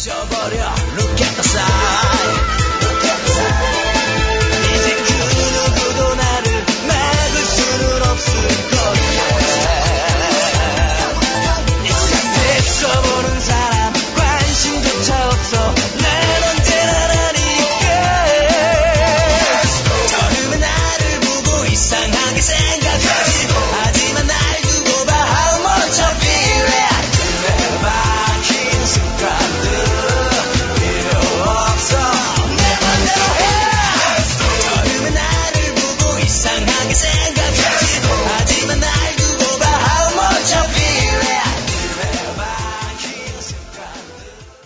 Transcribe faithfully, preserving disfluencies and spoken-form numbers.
잊어버려 Look at the side Look at the side 이제 그 누구도 나를 막을 수는 없을 거야 이제 써보는 사람 관심조차 없어 난 언제나 나니까 처음에 나를 보고 이상하게 생각하지